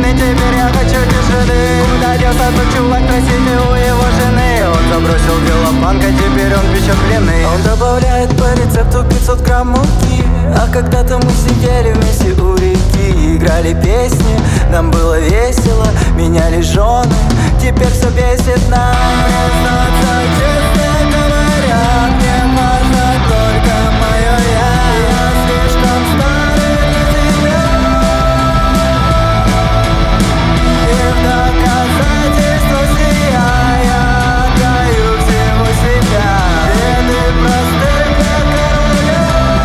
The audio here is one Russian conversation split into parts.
и теперь я хочу тишины. Куда делся тот чувак, спросите у его жены. Он забросил дело панка, теперь он печет блины. Он добавляет по рецепту 500 грамм муки. А когда-то мы сидели вместе у реки, играли песни, нам было весело, меняли жены, теперь все бесит нас. Признаться честно говоря, мне важно только мое я. Я слишком старый для тебя, и в доказательство сия я отдаю всего себя. Беды просты для короля.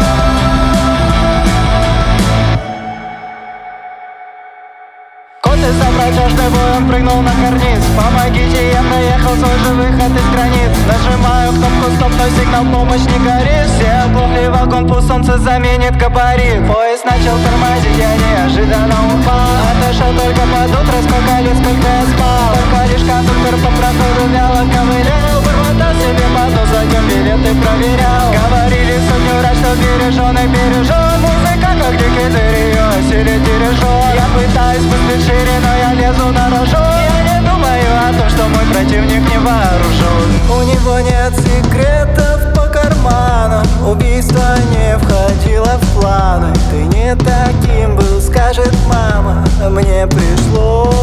Кот из-за протяжный бой, он прыгнул на карниз. Помогите, я проехал свой же выход из границ. Нажимаю кнопку стоп, но сигнал помощь не горит. Все оглохли, вагон пусть солнце заменит габарит. Поезд начал тормозить, я неожиданно упал. Отошел только под утро, сколько лет, сколько я спал. Только лишь кондуктор по проходу вяло ковылял. Бормотал себе под нос, затем билеты проверял. Говорили сотню раз, что береженый бережен. Музыка как дикий осилит дирижер. Я пытаюсь мыслить шире, но я лезу на рожон. Я не думаю о том, что мой противник не вооружен. У него нет секретов по карманам, убийство не входило в планы. Ты не таким был, скажет мама, мне пришлось